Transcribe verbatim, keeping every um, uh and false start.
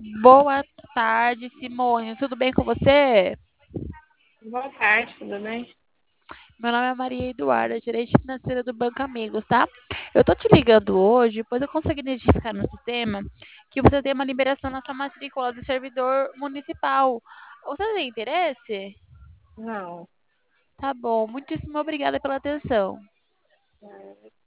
Boa tarde, Simone. Tudo bem com você? Boa tarde, tudo bem? Meu nome é Maria Eduarda, gerente financeira do Banco Amigos, tá? Eu tô te ligando hoje, pois eu consegui identificar no sistema que você tem uma liberação na sua matrícula do servidor municipal. Você tem interesse? Não. Tá bom, muitíssimo obrigada pela atenção.